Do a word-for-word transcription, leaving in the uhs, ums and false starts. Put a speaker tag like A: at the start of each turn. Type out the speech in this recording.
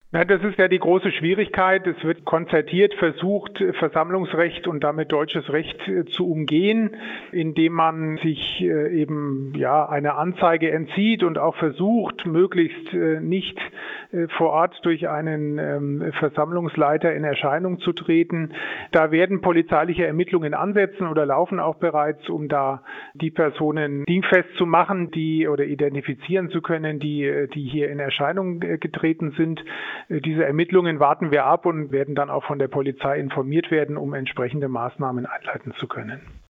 A: Ja, das ist ja die große Schwierigkeit. Es wird konzertiert versucht, Versammlungsrecht und damit deutsches Recht zu umgehen, indem man sich eben ja einer Anzeige entzieht und auch versucht, möglichst nicht vor Ort durch einen Versammlungsleiter in Erscheinung zu treten. Da werden polizeiliche Ermittlungen ansetzen oder laufen auch bereits, um da die Personen dingfest zu machen, die oder identifizieren zu können, die, die hier in Erscheinung getreten sind. Diese Ermittlungen warten wir ab und werden dann auch von der Polizei informiert werden, um entsprechende Maßnahmen einleiten zu können.